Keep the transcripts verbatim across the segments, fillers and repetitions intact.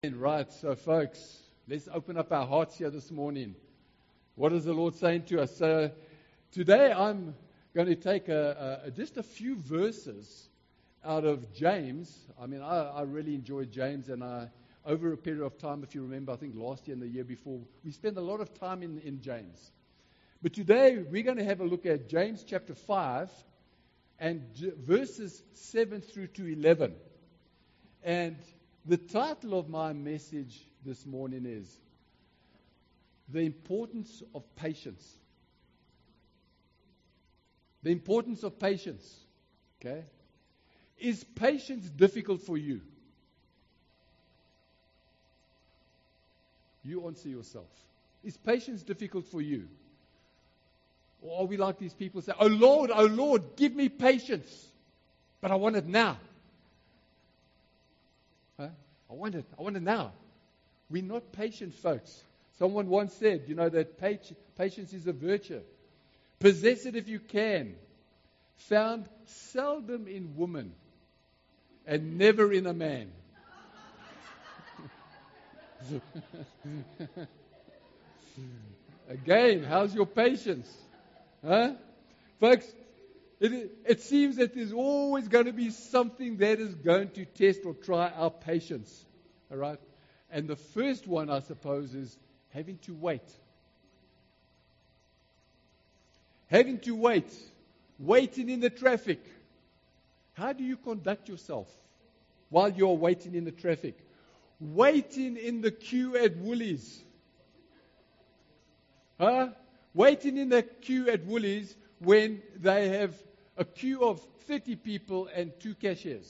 Right, so folks, let's open up our hearts here this morning. What is the Lord saying to us? So today I'm going to take a, a, just a few verses out of James. I mean, I, I really enjoyed James, and I, over a period of time, if you remember, I think last year and the year before, we spent a lot of time in, in James. But today we're going to have a look at James chapter five and J- verses seven through to eleven. And the title of my message this morning is The Importance of Patience. The importance of patience. Okay? Is patience difficult for you? You answer yourself. Is patience difficult for you? Or are we like these people say, "Oh Lord, oh Lord, give me patience, but I want it now." Huh? I want it. I want it now. We're not patient, folks. Someone once said, you know, that patience is a virtue. Possess it if you can. Found seldom in woman and never in a man. Again, how's your patience? Huh? Folks, It, it seems that there's always going to be something that is going to test or try our patience. All right? And the first one, I suppose, is having to wait. Having to wait. Waiting in the traffic. How do you conduct yourself while you're waiting in the traffic? Waiting in the queue at Woolies. Huh? Waiting in the queue at Woolies when they have a queue of thirty people and two cashiers.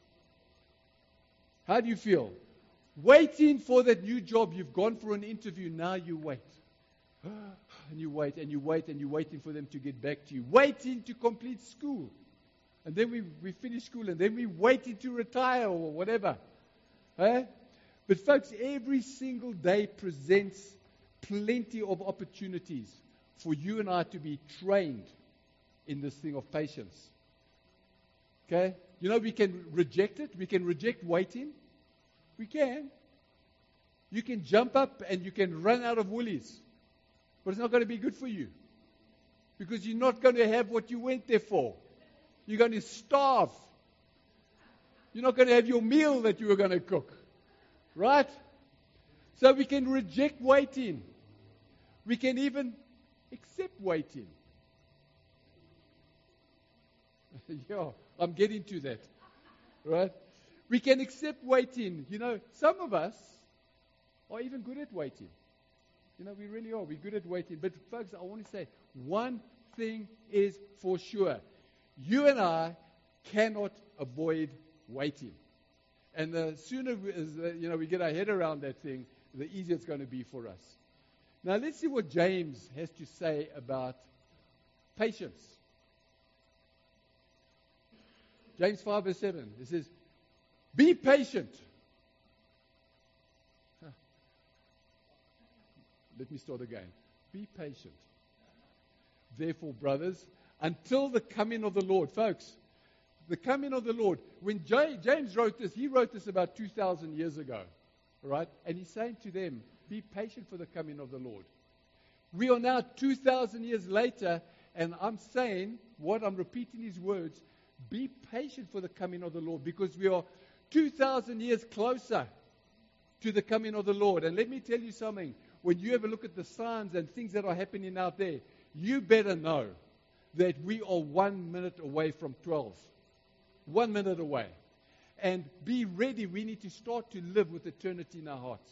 How do you feel? Waiting for that new job. You've gone for an interview. Now you wait. And you wait and you wait and you're waiting for them to get back to you. Waiting to complete school. And then we, we finish school and then we waiting to retire or whatever. Eh? But folks, every single day presents plenty of opportunities for you and I to be trained in this thing of patience. Okay? You know, we can reject it. We can reject waiting. We can. You can jump up and you can run out of Woolies. But it's not going to be good for you. Because you're not going to have what you went there for. You're going to starve. You're not going to have your meal that you were going to cook. Right? So we can reject waiting. We can even accept waiting. Yeah, I'm getting to that. Right? We can accept waiting. You know, some of us are even good at waiting. You know, we really are. We're good at waiting. But folks, I want to say one thing is for sure. You and I cannot avoid waiting. And the sooner we, you know, we get our head around that thing, the easier it's going to be for us. Now, let's see what James has to say about patience. James five verse seven, it says, be patient. Huh. Let me start again. Be patient. Therefore, brothers, until the coming of the Lord. Folks, the coming of the Lord. When J- James wrote this, he wrote this about two thousand years ago. Right? And he's saying to them, be patient for the coming of the Lord. We are now two thousand years later, and I'm saying, what I'm repeating his words, be patient for the coming of the Lord, because we are two thousand years closer to the coming of the Lord. And let me tell you something. When you ever look at the signs and things that are happening out there, you better know that we are one minute away from twelve. One minute away. And be ready. We need to start to live with eternity in our hearts.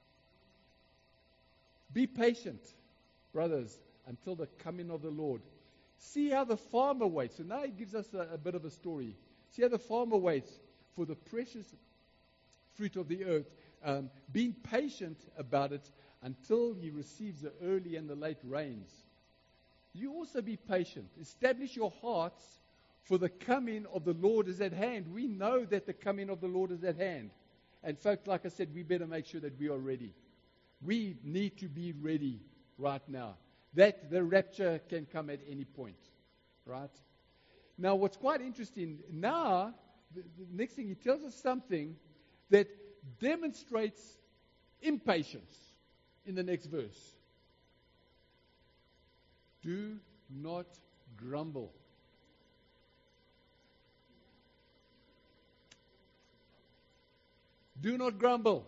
Be patient, brothers, until the coming of the Lord. See how the farmer waits. So now he gives us a, a bit of a story. See how the farmer waits for the precious fruit of the earth, um, being patient about it until he receives the early and the late rains. You also be patient. Establish your hearts, for the coming of the Lord is at hand. We know that the coming of the Lord is at hand. And folks, like I said, we better make sure that we are ready. We need to be ready right now. That the rapture can come at any point. Right? Now, what's quite interesting, now, the, the next thing, he tells us something that demonstrates impatience in the next verse. Do not grumble. Do not grumble.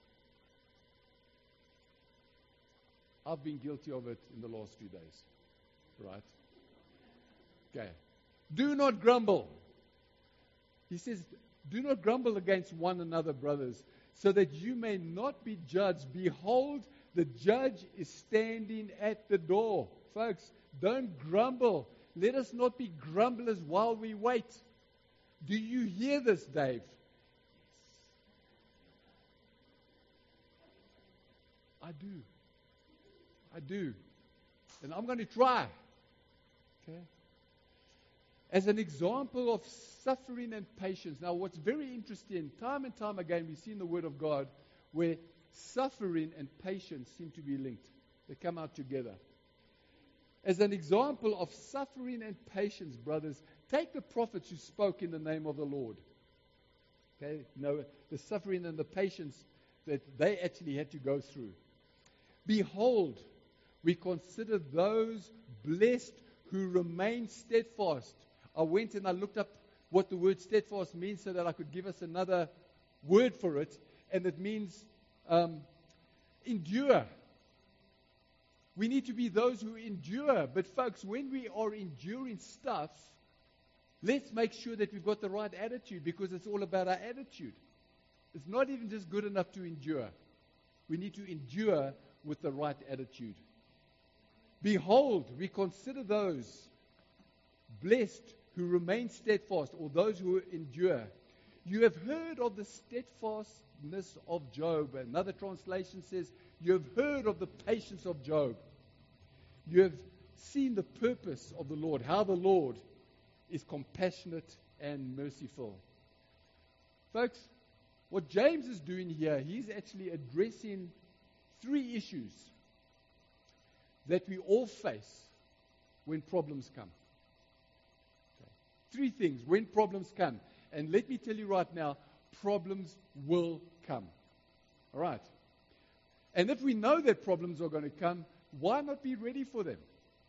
I've been guilty of it in the last few days. Right? Okay. Do not grumble. He says, do not grumble against one another, brothers, so that you may not be judged. Behold, the judge is standing at the door. Folks, don't grumble. Let us not be grumblers while we wait. Do you hear this, Dave? I do. I do. And I'm going to try. Okay? As an example of suffering and patience. Now, what's very interesting, time and time again, we see in the Word of God where suffering and patience seem to be linked. They come out together. As an example of suffering and patience, brothers, take the prophets who spoke in the name of the Lord. Okay? No, the suffering and the patience that they actually had to go through. Behold, we consider those blessed who remain steadfast. I went and I looked up what the word steadfast means so that I could give us another word for it. And it means um, endure. We need to be those who endure. But folks, when we are enduring stuff, let's make sure that we've got the right attitude, because it's all about our attitude. It's not even just good enough to endure. We need to endure with the right attitude. Behold, we consider those blessed who remain steadfast, or those who endure. You have heard of the steadfastness of Job. Another translation says, you have heard of the patience of Job. You have seen the purpose of the Lord, how the Lord is compassionate and merciful. Folks, what James is doing here, he's actually addressing three issues that we all face when problems come. Okay. Three things when problems come. And let me tell you right now, problems will come. All right. And if we know that problems are going to come, why not be ready for them?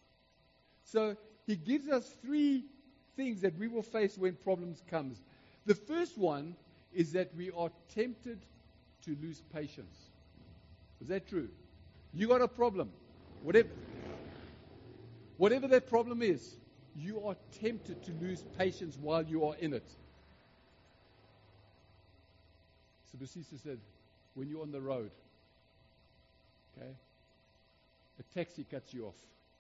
So he gives us three things that we will face when problems come. The first one is that we are tempted to lose patience. Is that true? You got a problem. Whatever, whatever that problem is, you are tempted to lose patience while you are in it. So the sister said, when you're on the road, okay, a taxi cuts you off.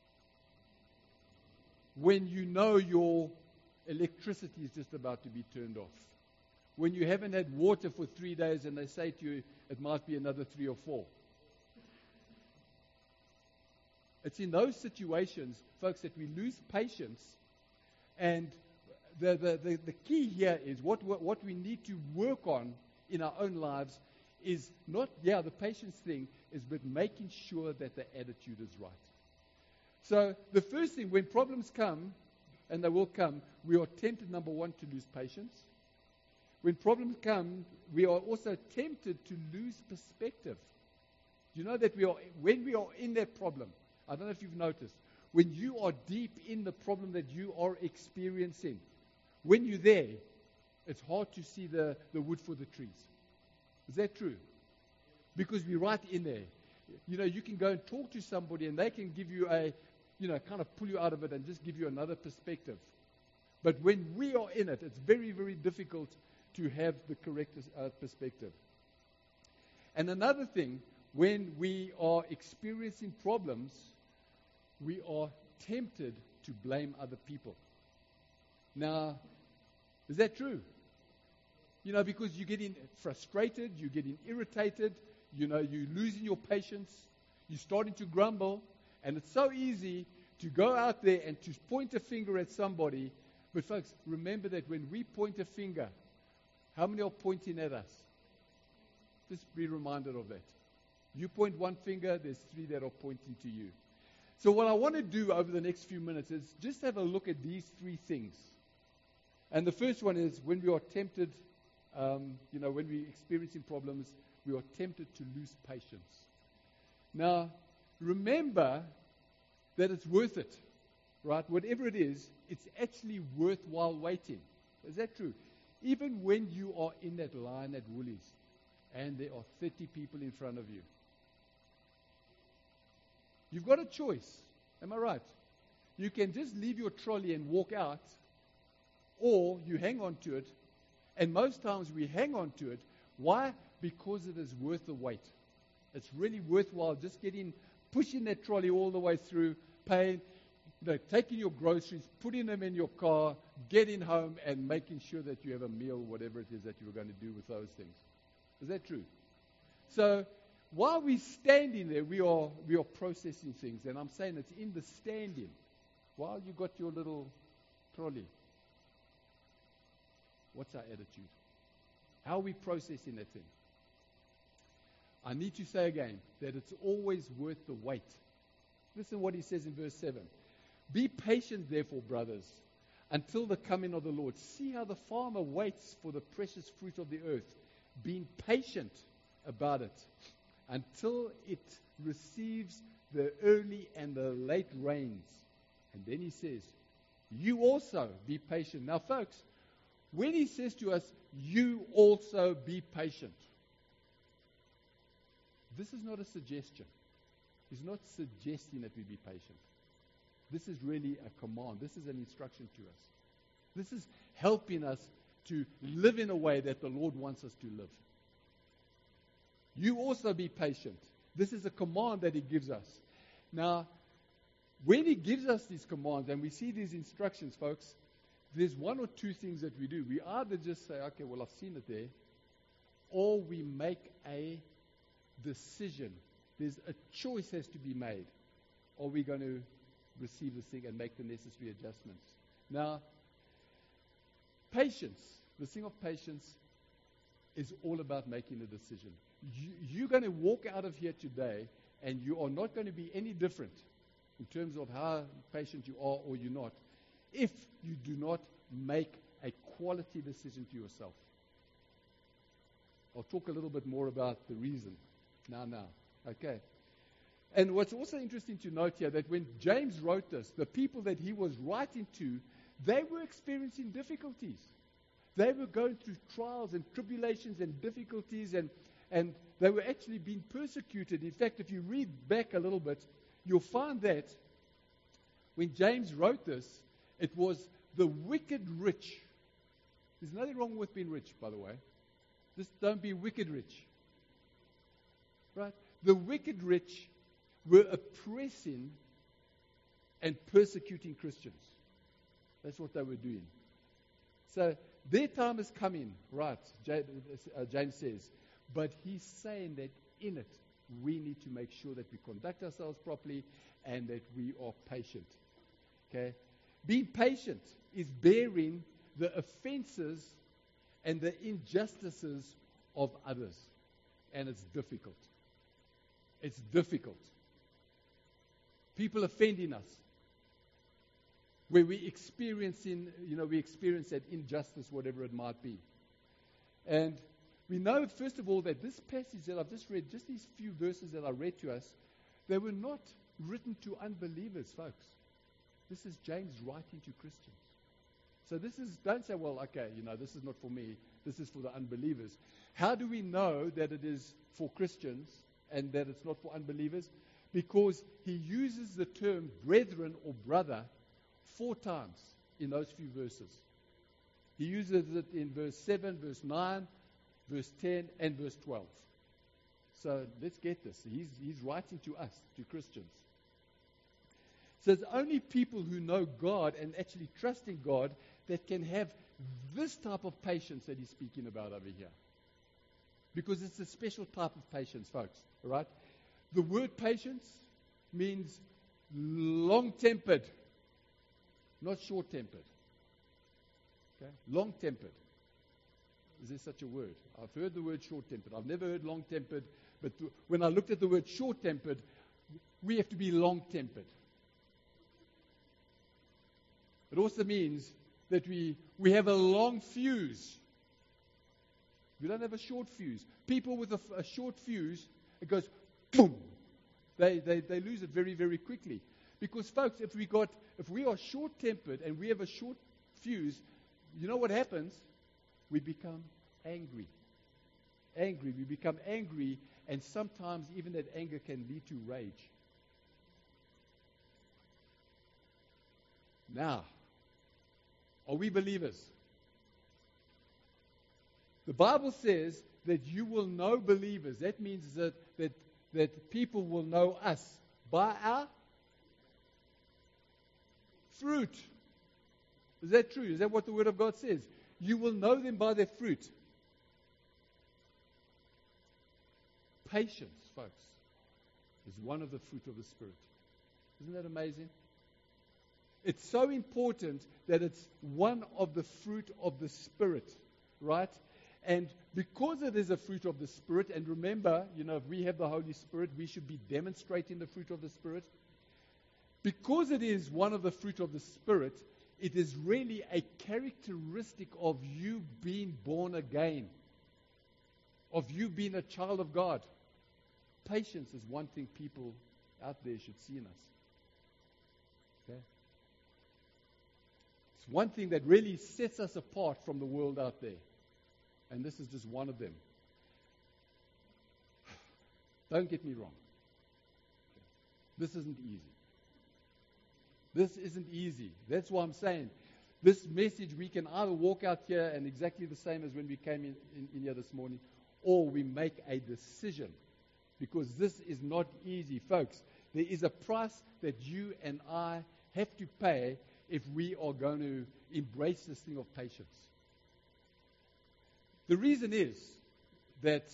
When you know your electricity is just about to be turned off. When you haven't had water for three days and they say to you, it might be another three or four. It's in those situations, folks, that we lose patience. And the, the, the, the key here is what, what, what we need to work on in our own lives is not, yeah, the patience thing, is but making sure that the attitude is right. So the first thing, when problems come, and they will come, we are tempted, number one, to lose patience. When problems come, we are also tempted to lose perspective. Do you know that we are, when we are in that problem, I don't know if you've noticed, when you are deep in the problem that you are experiencing, when you're there, it's hard to see the, the wood for the trees. Is that true? Because we're right in there. You know, you can go and talk to somebody and they can give you a, you know, kind of pull you out of it and just give you another perspective. But when we are in it, it's very, very difficult to have the correct uh, perspective. And another thing, when we are experiencing problems, we are tempted to blame other people. Now, is that true? You know, because you're getting frustrated, you're getting irritated, you know, you're losing your patience, you're starting to grumble, and it's so easy to go out there and to point a finger at somebody. But folks, remember that when we point a finger, how many are pointing at us? Just be reminded of that. You point one finger, there's three that are pointing to you. So what I want to do over the next few minutes is just have a look at these three things. And the first one is when we are tempted Um, you know, when we're experiencing problems, we are tempted to lose patience. Now, remember that it's worth it, right? Whatever it is, it's actually worthwhile waiting. Is that true? Even when you are in that line at Woolies and there are thirty people in front of you, you've got a choice. Am I right? You can just leave your trolley and walk out, or you hang on to it. And most times we hang on to it. Why? Because it is worth the wait. It's really worthwhile just getting, pushing that trolley all the way through, paying, you know, taking your groceries, putting them in your car, getting home, and making sure that you have a meal, whatever it is that you were going to do with those things. Is that true? So while we're standing there, we are we are processing things. And I'm saying it's in the standing. While you got your little trolley, what's our attitude? How are we processing that thing? I need to say again that it's always worth the wait. Listen what he says in verse seven. Be patient, therefore, brothers, until the coming of the Lord. See how the farmer waits for the precious fruit of the earth, being patient about it until it receives the early and the late rains. And then he says, you also be patient. Now, folks, when he says to us, you also be patient, this is not a suggestion. He's not suggesting that we be patient. This is really a command. This is an instruction to us. This is helping us to live in a way that the Lord wants us to live. You also be patient. This is a command that he gives us. Now, when he gives us these commands and we see these instructions, folks, there's one or two things that we do. We either just say, okay, well, I've seen it there, or we make a decision. There's a choice has to be made. Are we going to receive this thing and make the necessary adjustments? Now, patience, the thing of patience is all about making a decision. You, you're going to walk out of here today and you are not going to be any different in terms of how patient you are or you're not, if you do not make a quality decision to yourself. I'll talk a little bit more about the reason now, now. Okay. And what's also interesting to note here, that when James wrote this, the people that he was writing to, they were experiencing difficulties. They were going through trials and tribulations and difficulties, and, and they were actually being persecuted. In fact, if you read back a little bit, you'll find that when James wrote this, it was the wicked rich. There's nothing wrong with being rich, by the way. Just don't be wicked rich. Right? The wicked rich were oppressing and persecuting Christians. That's what they were doing. So their time is coming, right, James says. But he's saying that in it, we need to make sure that we conduct ourselves properly and that we are patient. Okay? Being patient is bearing the offenses and the injustices of others. And it's difficult. It's difficult. People offending us. Where we experiencing, you know, we experience that injustice, whatever it might be. And we know, first of all, that this passage that I've just read, just these few verses that I read to us, they were not written to unbelievers, folks. This is James writing to Christians. So this is, don't say, well, okay, you know, this is not for me. This is for the unbelievers. How do we know that it is for Christians and that it's not for unbelievers? Because he uses the term brethren or brother four times in those few verses. He uses it in verse seven, verse nine, verse ten, and verse twelve. So let's get this. He's, he's writing to us, to Christians. So it's only people who know God and actually trust in God that can have this type of patience that he's speaking about over here. Because it's a special type of patience, folks. All right? The word patience means long-tempered, not short-tempered. Okay? Long-tempered. Is there such a word? I've heard the word short-tempered. I've never heard long-tempered, but th- when I looked at the word short-tempered, we have to be long-tempered. It also means that we, we have a long fuse. We don't have a short fuse. People with a, f- a short fuse, it goes boom. They, they they lose it very, very quickly. Because folks, if we got if we are short-tempered and we have a short fuse, you know what happens? We become angry. Angry. We become angry, and sometimes even that anger can lead to rage. Now, are we believers? The Bible says that you will know believers. That means that, that, that people will know us by our fruit. Is that true? Is that what the Word of God says? You will know them by their fruit. Patience, folks, is one of the fruit of the Spirit. Isn't that amazing? It's so important that it's one of the fruit of the Spirit, right? And because it is a fruit of the Spirit, and remember, you know, if we have the Holy Spirit, we should be demonstrating the fruit of the Spirit. Because it is one of the fruit of the Spirit, it is really a characteristic of you being born again, of you being a child of God. Patience is one thing people out there should see in us. Okay? It's one thing that really sets us apart from the world out there. And this is just one of them. Don't get me wrong. This isn't easy. This isn't easy. That's why I'm saying this message, we can either walk out here and exactly the same as when we came in, in, in here this morning, or we make a decision. Because this is not easy, folks. There is a price that you and I have to pay if we are going to embrace this thing of patience. The reason is that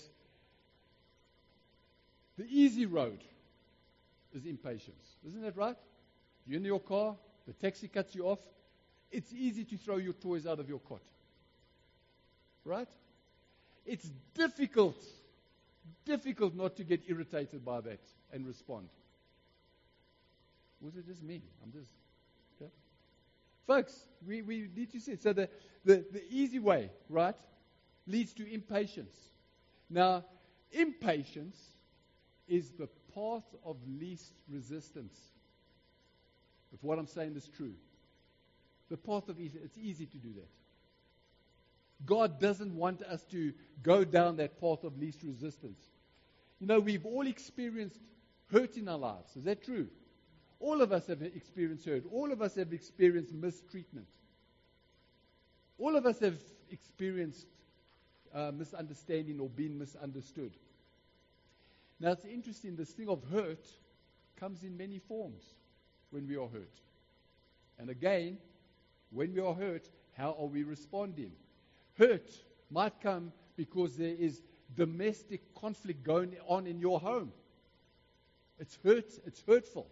the easy road is impatience. Isn't that right? You're in your car, the taxi cuts you off. It's easy to throw your toys out of your cot. Right? It's difficult, difficult not to get irritated by that and respond. Was it just me? I'm just... Okay. Folks, we, we need to see it. So the, the, the easy way, right, leads to impatience. Now, impatience is the path of least resistance. If what I'm saying is true. The path of easy, it's easy to do that. God doesn't want us to go down that path of least resistance. You know, we've all experienced hurt in our lives. Is that true? All of us have experienced hurt. All of us have experienced mistreatment. All of us have experienced uh, misunderstanding or being misunderstood. Now, it's interesting, this thing of hurt comes in many forms when we are hurt. And again, when we are hurt, how are we responding? Hurt might come because there is domestic conflict going on in your home. It's hurt, it's hurtful.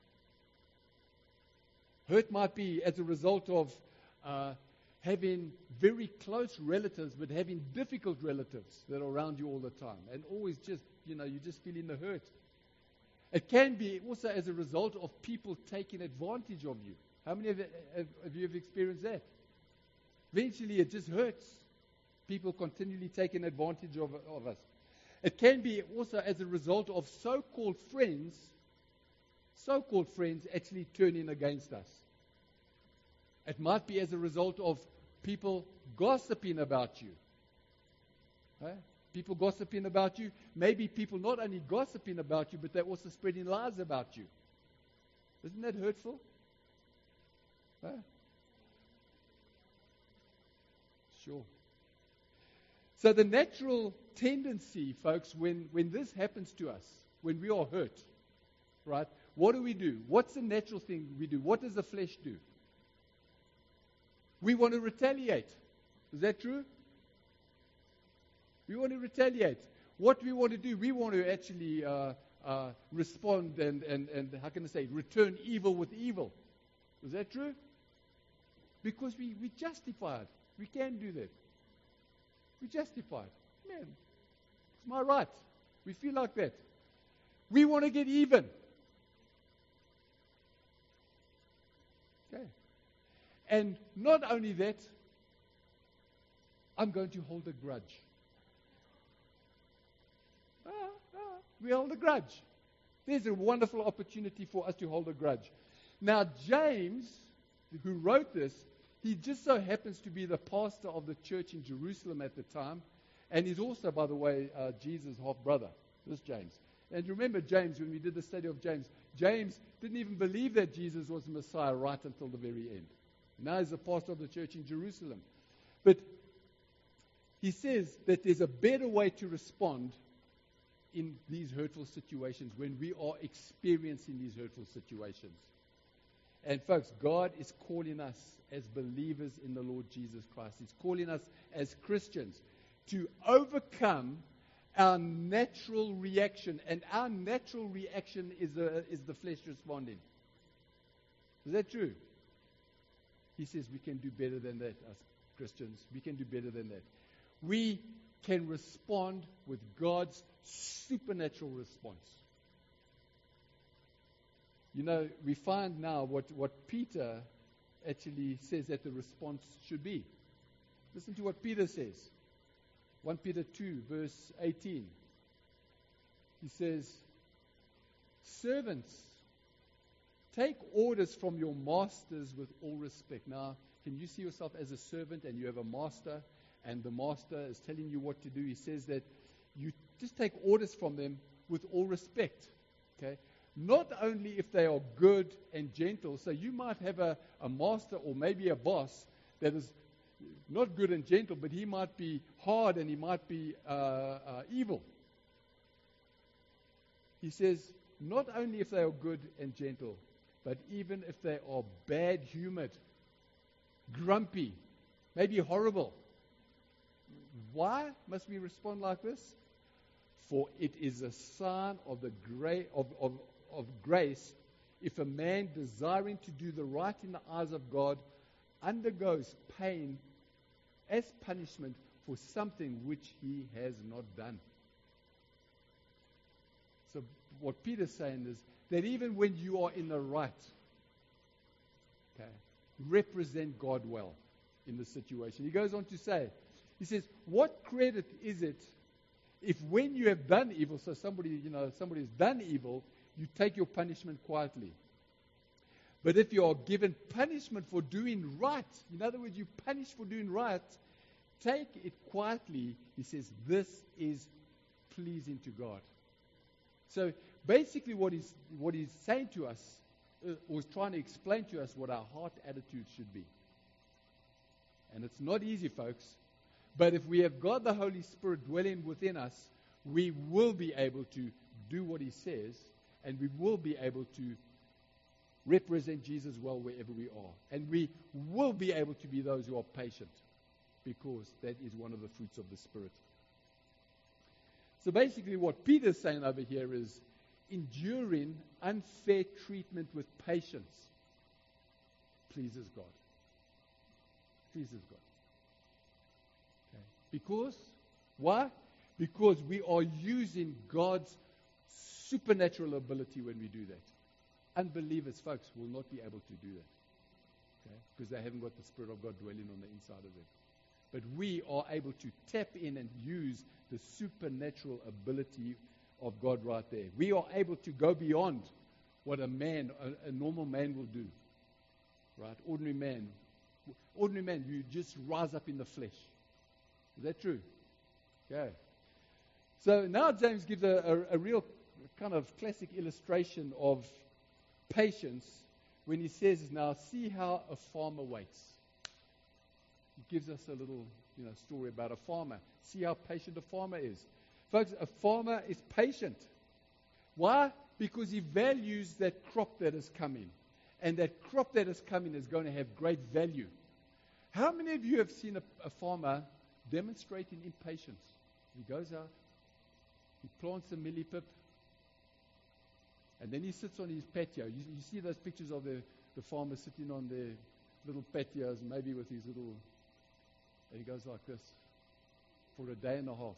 Hurt might be as a result of uh, having very close relatives, but having difficult relatives that are around you all the time. And always just, you know, you're just feeling the hurt. It can be also as a result of people taking advantage of you. How many of, of you have experienced that? Eventually it just hurts. People continually taking advantage of, of us. It can be also as a result of so-called friends, so-called friends actually turning against us. It might be as a result of people gossiping about you. Right? People gossiping about you. Maybe people not only gossiping about you, but they're also spreading lies about you. Isn't that hurtful? Huh? Sure. So the natural tendency, folks, when, when this happens to us, when we are hurt, right, what do we do? What's the natural thing we do? What does the flesh do? We want to retaliate. Is that true? We want to retaliate. What we want to do, we want to actually uh, uh, respond and, and, and, how can I say, return evil with evil. Is that true? Because we, we justify it. We can do that. We justify it. Man, it's my right. We feel like that. We want to get even. Okay. And not only that, I'm going to hold a grudge. Ah, ah, we hold a grudge. There's a wonderful opportunity for us to hold a grudge. Now, James, who wrote this, he just so happens to be the pastor of the church in Jerusalem at the time. And he's also, by the way, uh, Jesus' half-brother, this James. And remember James, when we did the study of James, James didn't even believe that Jesus was the Messiah right until the very end. Now he's the pastor of the church in Jerusalem. But he says that there's a better way to respond in these hurtful situations when we are experiencing these hurtful situations. And folks, God is calling us as believers in the Lord Jesus Christ. He's calling us as Christians to overcome our natural reaction. And our natural reaction is, a, is the flesh responding. Is that true? He says we can do better than that, us Christians. We can do better than that. We can respond with God's supernatural response. You know, we find now what, what Peter actually says that the response should be. Listen to what Peter says. First Peter two, verse eighteen. He says, servants, take orders from your masters with all respect. Now, can you see yourself as a servant and you have a master and the master is telling you what to do? He says that you just take orders from them with all respect. Okay? Not only if they are good and gentle. So you might have a, a master or maybe a boss that is not good and gentle, but he might be hard and he might be uh, uh, evil. He says, not only if they are good and gentle, but even if they are bad-humored, grumpy, maybe horrible. Why must we respond like this? For it is a sign of the gra- of, of, of grace if a man desiring to do the right in the eyes of God undergoes pain as punishment for something which he has not done. So what Peter's saying is that even when you are in the right, okay, represent God well in the situation. He goes on to say, he says, what credit is it if when you have done evil, so somebody, you know, somebody has done evil, you take your punishment quietly. But if you are given punishment for doing right, in other words, you punish for doing right, take it quietly. He says, this is pleasing to God. So basically what he's, what he's saying to us, uh, or is trying to explain to us what our heart attitude should be. And it's not easy, folks. But if we have God the Holy Spirit dwelling within us, we will be able to do what he says, and we will be able to represent Jesus well wherever we are. And we will be able to be those who are patient, because that is one of the fruits of the Spirit. So basically what Peter's saying over here is enduring unfair treatment with patience pleases God. Pleases God. Okay. Because, why? Because we are using God's supernatural ability when we do that. Unbelievers, folks, will not be able to do that. Okay? Because they haven't got the Spirit of God dwelling on the inside of them. But we are able to tap in and use the supernatural ability of God right there. We are able to go beyond what a man, a, a normal man will do. Right? Ordinary man. Ordinary man, you just rise up in the flesh. Is that true? Okay. So now James gives a, a, a real kind of classic illustration of patience when he says, now see how a farmer waits. He gives us a little, you know, story about a farmer. See how patient a farmer is. Folks, a farmer is patient. Why? Because he values that crop that is coming. And that crop that is coming is going to have great value. How many of you have seen a, a farmer demonstrating impatience? He goes out, he plants a millipip, and then he sits on his patio. You, you see those pictures of the, the farmer sitting on their little patios, maybe with his little, and he goes like this for a day and a half.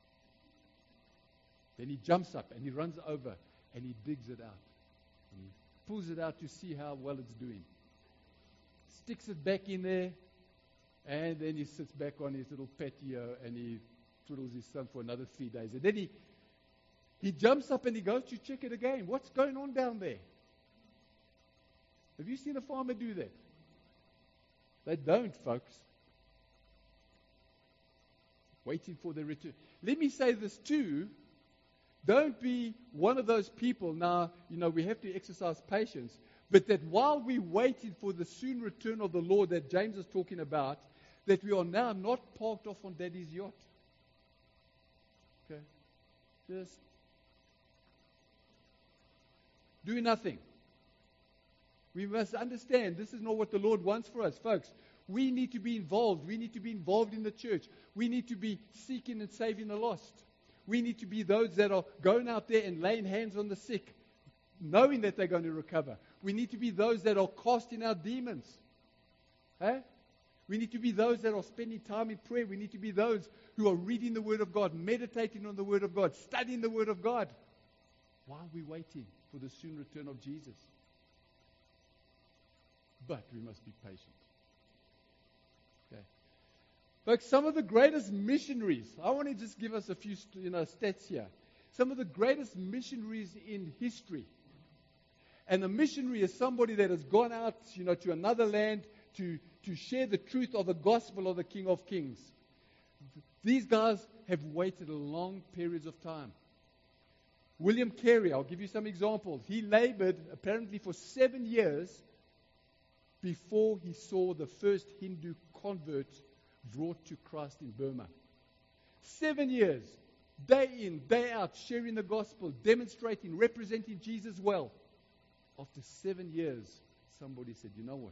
Then he jumps up and he runs over and he digs it out. And he pulls it out to see how well it's doing. Sticks it back in there, and then he sits back on his little patio and he twiddles his thumb for another three days. And then he He jumps up and he goes to check it again. What's going on down there? Have you seen a farmer do that? They don't, folks. Waiting for their return. Let me say this too. Don't be one of those people. Now, you know, we have to exercise patience. But that while we're waiting for the soon return of the Lord that James is talking about, that we are now not parked off on Daddy's yacht. Okay? Just do nothing. We must understand this is not what the Lord wants for us, folks. We need to be involved. We need to be involved in the church. We need to be seeking and saving the lost. We need to be those that are going out there and laying hands on the sick, knowing that they're going to recover. We need to be those that are casting out demons. Eh? We need to be those that are spending time in prayer. We need to be those who are reading the Word of God, meditating on the Word of God, studying the Word of God, while we're waiting for the soon return of Jesus. But we must be patient. Okay. Folks, some of the greatest missionaries, I want to just give us a few you know, stats here. Some of the greatest missionaries in history. And a missionary is somebody that has gone out, you know, to another land to, to share the truth of the gospel of the King of Kings. These guys have waited long periods of time. William Carey, I'll give you some examples. He labored apparently for seven years before he saw the first Hindu convert brought to Christ in Burma. Seven years, day in, day out, sharing the gospel, demonstrating, representing Jesus well. After seven years, somebody said, you know what?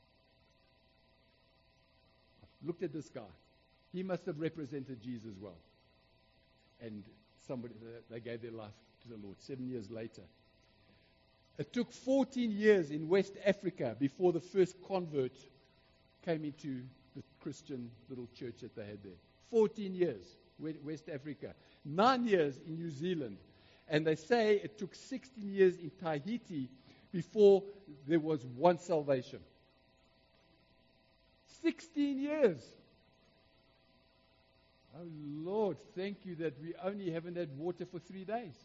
I've looked at this guy. He must have represented Jesus well. And somebody, they gave their life to the Lord seven years later. It took fourteen years in West Africa before the first convert came into the Christian little church that they had there. fourteen years, West Africa. Nine years in New Zealand. And they say it took sixteen years in Tahiti before there was one salvation. sixteen years. Oh Lord, thank you that we only haven't had water for three days.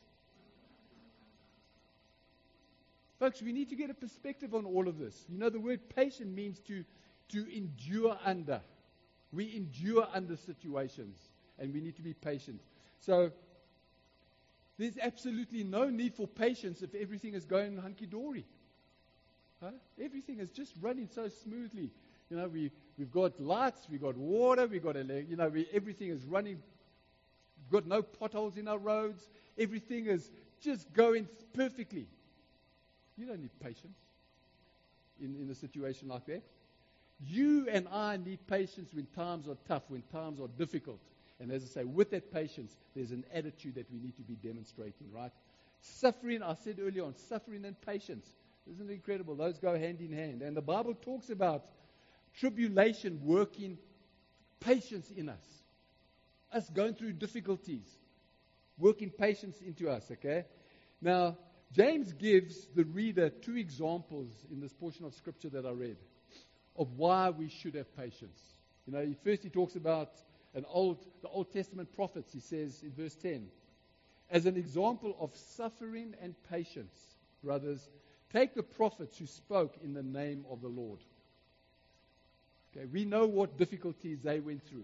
Folks, we need to get a perspective on all of this. You know, the word patient means to, to endure under. We endure under situations, and we need to be patient. So, there's absolutely no need for patience if everything is going hunky-dory. Huh? Everything is just running so smoothly. You know, we, we've got lights, we've got water, we've got, you know, we, everything is running. We've got no potholes in our roads. Everything is just going perfectly. You don't need patience in, in a situation like that. You and I need patience when times are tough, when times are difficult. And as I say, with that patience, there's an attitude that we need to be demonstrating, right? Suffering, I said earlier on, suffering and patience. Isn't it incredible? Those go hand in hand. And the Bible talks about tribulation working patience in us. Us going through difficulties, working patience into us, okay? Now, James gives the reader two examples in this portion of Scripture that I read of why we should have patience. You know, first he talks about an old, the Old Testament prophets. He says in verse ten, as an example of suffering and patience, brothers, take the prophets who spoke in the name of the Lord. Okay, we know what difficulties they went through.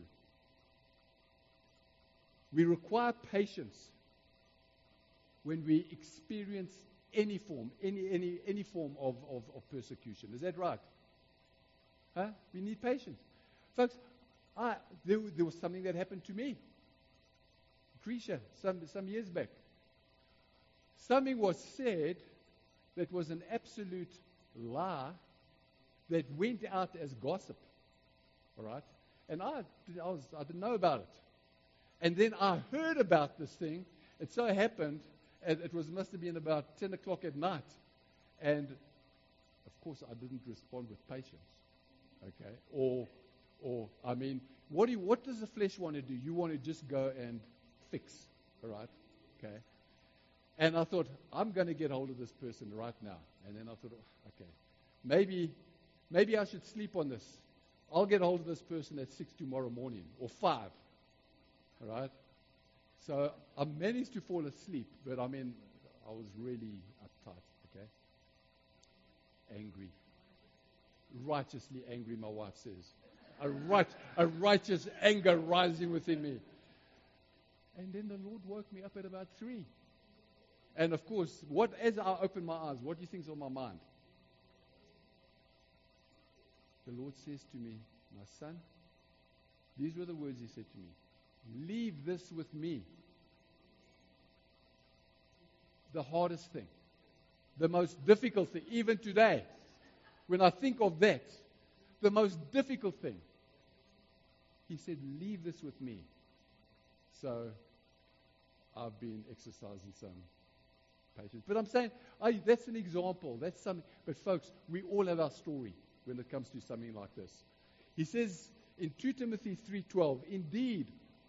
We require patience when we experience any form, any any any form of, of, of persecution. Is that right? Huh? We need patience. Folks, I, there, there was something that happened to me. Grisha, some, some years back. Something was said that was an absolute lie that went out as gossip. All right? And I, I, was, I didn't know about it. And then I heard about this thing. It so happened, and it was must have been about ten o'clock at night. And, of course, I didn't respond with patience. Okay? Or, or I mean, what do you, what does the flesh want to do? You want to just go and fix. All right? Okay? And I thought, I'm going to get hold of this person right now. And then I thought, okay, maybe, maybe I should sleep on this. I'll get hold of this person at six tomorrow morning, or five. All right? So I managed to fall asleep, but I mean, I was really uptight, okay? Angry. Righteously angry, my wife says. A, right, a righteous anger rising within me. And then the Lord woke me up at about three. And of course, what as I opened my eyes, what do you think's on my mind? The Lord says to me, my son, these were the words He said to me. Leave this with me. The hardest thing. The most difficult thing. Even today, when I think of that, the most difficult thing. He said, leave this with me. So, I've been exercising some patience. But I'm saying, I, that's an example. That's something. But folks, we all have our story when it comes to something like this. He says in Second Timothy three twelve, indeed,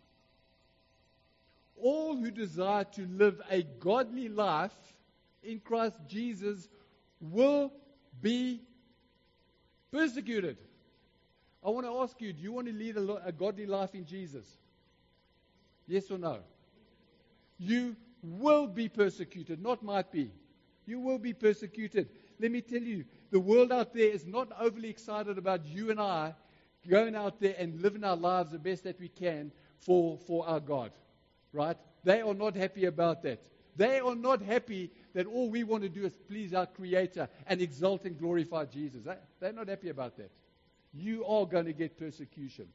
all who desire to live a godly life in Christ Jesus will be persecuted. I want to ask you, do you want to lead a, lo- a godly life in Jesus? Yes or no? You will be persecuted, not might be. You will be persecuted. Let me tell you, the world out there is not overly excited about you and I going out there and living our lives the best that we can for, for our God. Right? They are not happy about that. They are not happy that all we want to do is please our Creator and exalt and glorify Jesus. They, they're not happy about that. You are going to get persecution.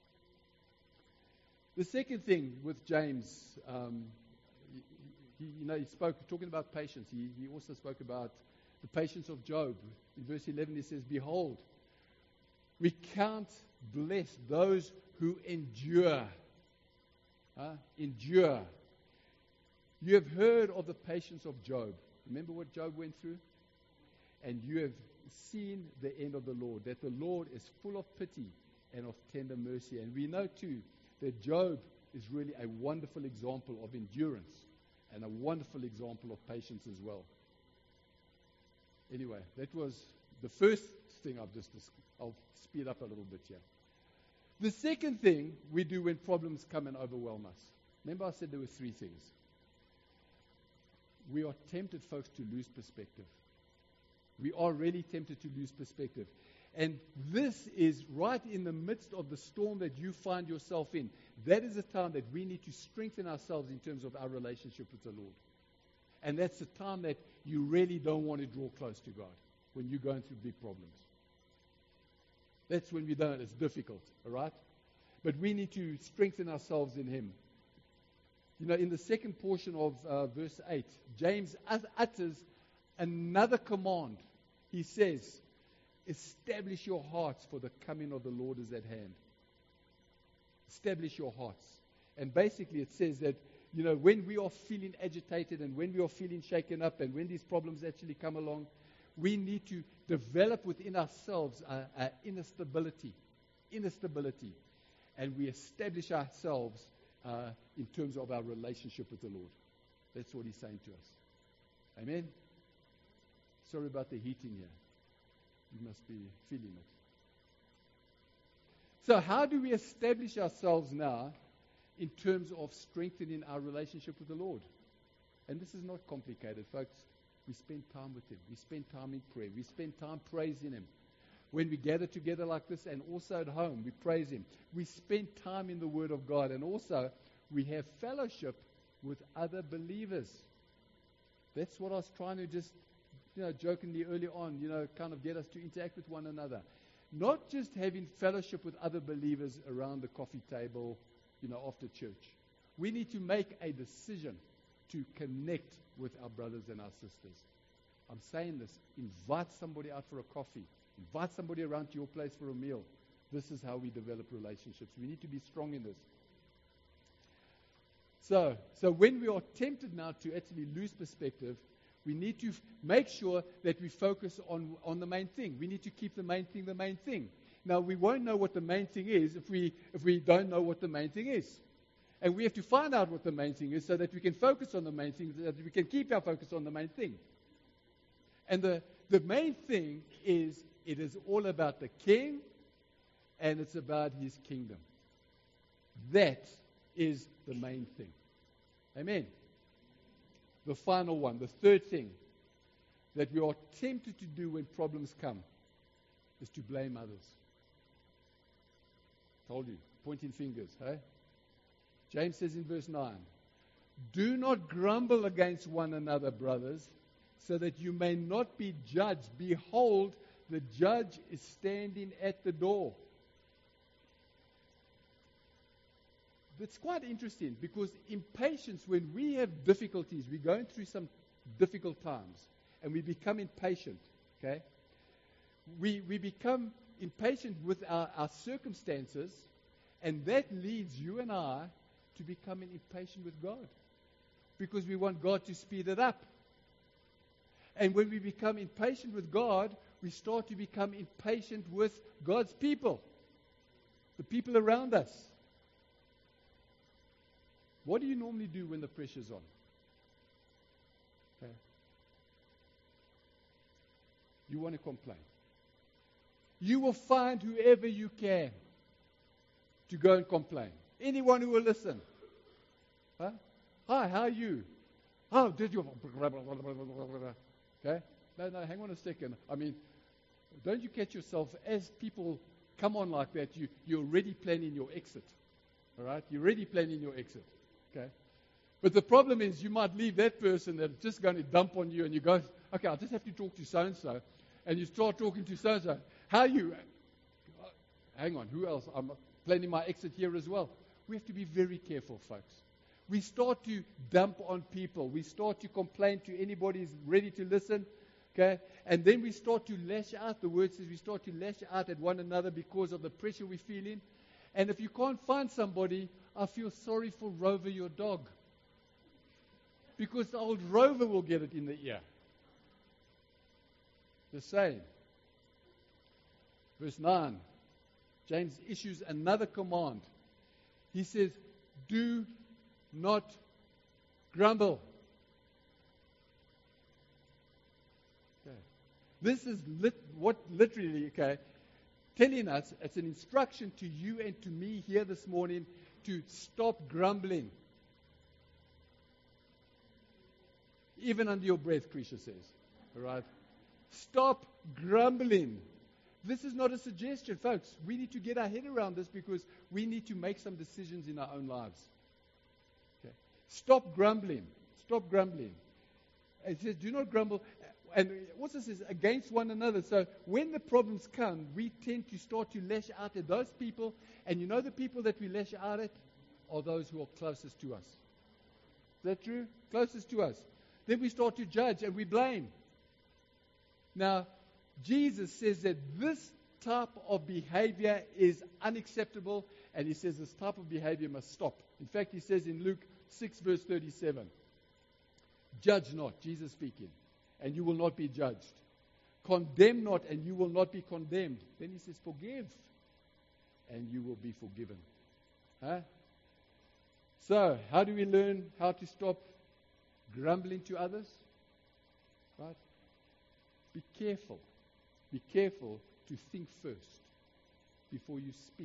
The second thing with James, um, he, you know, he spoke, talking about patience. He, he also spoke about the patience of Job. In verse eleven, he says, behold, we count blessed those who endure. Huh? Endure. You have heard of the patience of Job. Remember what Job went through? And you have seen the end of the Lord, that the Lord is full of pity and of tender mercy. And we know too that Job is really a wonderful example of endurance and a wonderful example of patience as well. Anyway, that was the first thing I've just discussed. I'll speed up a little bit here. The second thing we do when problems come and overwhelm us. Remember I said there were three things. We are tempted, folks, to lose perspective. We are really tempted to lose perspective. And this is right in the midst of the storm that you find yourself in. That is a time that we need to strengthen ourselves in terms of our relationship with the Lord. And that's the time that you really don't want to draw close to God, when you're going through big problems. That's when we don't. It's difficult, all right? But we need to strengthen ourselves in Him. You know, in the second portion of uh, verse eight, James utters another command. He says, establish your hearts, for the coming of the Lord is at hand. Establish your hearts. And basically it says that, you know, when we are feeling agitated and when we are feeling shaken up and when these problems actually come along, we need to develop within ourselves an inner stability. Inner stability. And we establish ourselves uh, in terms of our relationship with the Lord. That's what He's saying to us. Amen? Sorry about the heating here. You must be feeling it. So how do we establish ourselves now in terms of strengthening our relationship with the Lord? And this is not complicated, folks. We spend time with Him. We spend time in prayer. We spend time praising Him. When we gather together like this and also at home, we praise Him. We spend time in the Word of God. And also, we have fellowship with other believers. That's what I was trying to just, you know, jokingly early on, you know, kind of get us to interact with one another. Not just having fellowship with other believers around the coffee table, you know, after church. We need to make a decision to connect with our brothers and our sisters. I'm saying this. Invite somebody out for a coffee. Invite somebody around to your place for a meal. This is how we develop relationships. We need to be strong in this. So, so when we are tempted now to actually lose perspective, we need to f- make sure that we focus on, on the main thing. We need to keep the main thing the main thing. Now, we won't know what the main thing is if we if we don't know what the main thing is. And we have to find out what the main thing is so that we can focus on the main thing, so that we can keep our focus on the main thing. And the, the main thing is, it is all about the King, and it's about His kingdom. That is the main thing. Amen. The final one, the third thing that we are tempted to do when problems come is to blame others. Told you, pointing fingers, hey? James says in verse nine, do not grumble against one another, brothers, so that you may not be judged. Behold, the judge is standing at the door. It's quite interesting because impatience, when we have difficulties, we're going through some difficult times, and we become impatient, okay? We, we become impatient with our, our circumstances, and that leads you and I to becoming impatient with God because we want God to speed it up. And when we become impatient with God, we start to become impatient with God's people, the people around us. What do you normally do when the pressure's on? Okay. You want to complain. You will find whoever you can to go and complain. Anyone who will listen. Huh? Hi, how are you? How did you? Okay? No, no, hang on a second. I mean, don't you catch yourself as people come on like that, you, you're already planning your exit. All right? You're already planning your exit. Okay? But the problem is you might leave that person that's just going to dump on you and you go, okay, I just have to talk to so-and-so. And you start talking to so-and-so. How are you? Hang on, who else? I'm planning my exit here as well. We have to be very careful, folks. We start to dump on people. We start to complain to anybody who's ready to listen. Okay? And then we start to lash out. The word says we start to lash out at one another because of the pressure we're feeling. And if you can't find somebody, I feel sorry for Rover, your dog. Because the old Rover will get it in the ear. The same. Verse nine. James issues another command. He says, do not grumble. Okay. This is lit, what literally, okay, telling us, it's an instruction to you and to me here this morning to stop grumbling. Even under your breath, Krisha says. All right? Stop grumbling. This is not a suggestion, folks. We need to get our head around this because we need to make some decisions in our own lives. Okay? Stop grumbling. Stop grumbling. It says, do not grumble. And it also says, against one another. So when the problems come, we tend to start to lash out at those people. And you know the people that we lash out at are those who are closest to us. Is that true? Closest to us. Then we start to judge and we blame. Now, Jesus says that this type of behavior is unacceptable, and he says this type of behavior must stop. In fact, he says in Luke six, verse thirty-seven, judge not, Jesus speaking, and you will not be judged. Condemn not, and you will not be condemned. Then he says, forgive, and you will be forgiven. Huh? So, how do we learn how to stop grumbling to others? Right? Be careful. Be careful to think first before you speak.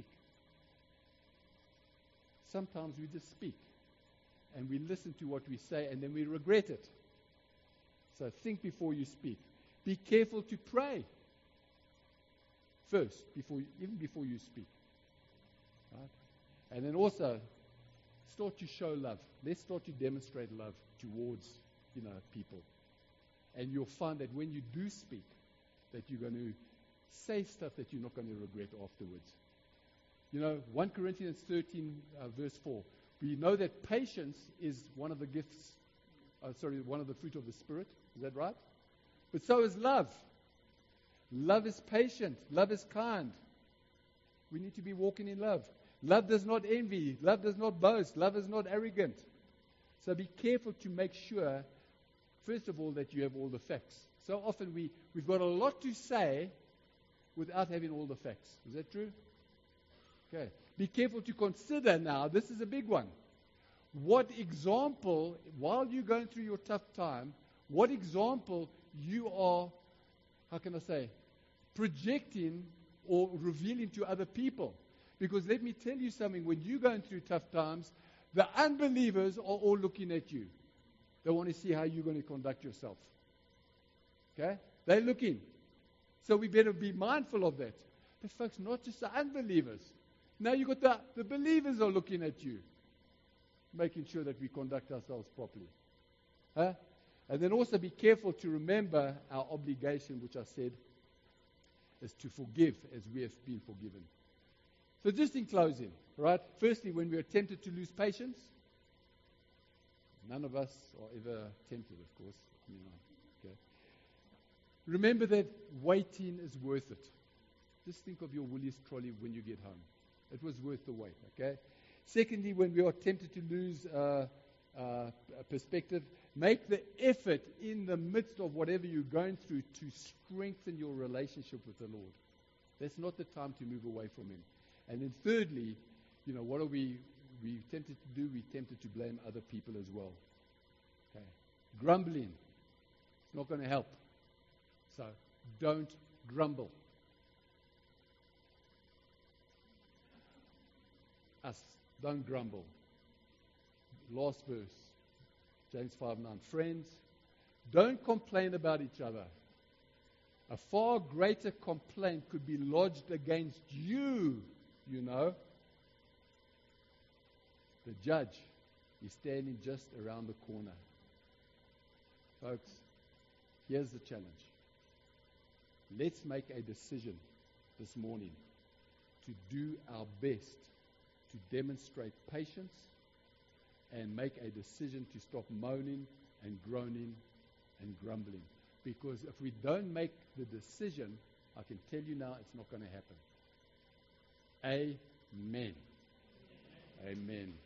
Sometimes we just speak and we listen to what we say and then we regret it. So think before you speak. Be careful to pray first, before you, even before you speak. Right? And then also start to show love. Let's start to demonstrate love towards, you know, people. And you'll find that when you do speak, that you're going to say stuff that you're not going to regret afterwards. You know, First Corinthians thirteen, uh, verse four. We know that patience is one of the gifts, uh, sorry, one of the fruit of the Spirit. Is that right? But so is love. Love is patient. Love is kind. We need to be walking in love. Love does not envy. Love does not boast. Love is not arrogant. So be careful to make sure, first of all, that you have all the facts. So often we, we've got a lot to say without having all the facts. Is that true? Okay. Be careful to consider now, this is a big one. What example, while you're going through your tough time, what example you are, how can I say, projecting or revealing to other people. Because let me tell you something, when you're going through tough times, The unbelievers are all looking at you. They want to see how you're going to conduct yourself. Okay? They're looking. So we better be mindful of that. But folks, not just the unbelievers. Now you've got the, the believers are looking at you, making sure that we conduct ourselves properly. Huh? And then also be careful to remember our obligation, which I said is to forgive as we have been forgiven. So just in closing, right? Firstly, when we are tempted to lose patience, none of us are ever tempted, of course. You know, okay. Remember that waiting is worth it. Just think of your Woolies trolley when you get home. It was worth the wait, okay? Secondly, when we are tempted to lose uh, uh, perspective, make the effort in the midst of whatever you're going through to strengthen your relationship with the Lord. That's not the time to move away from Him. And then thirdly, you know, what are we we tempted to do? We're tempted to blame other people as well. Okay. Grumbling. It's not going to help. So don't grumble. Us, don't grumble. Last verse, James five nine. Friends, don't complain about each other. A far greater complaint could be lodged against you, you know. The judge is standing just around the corner. Folks, here's the challenge. Let's make a decision this morning to do our best to demonstrate patience and make a decision to stop moaning and groaning and grumbling. Because if we don't make the decision, I can tell you now it's not going to happen. Amen. Amen.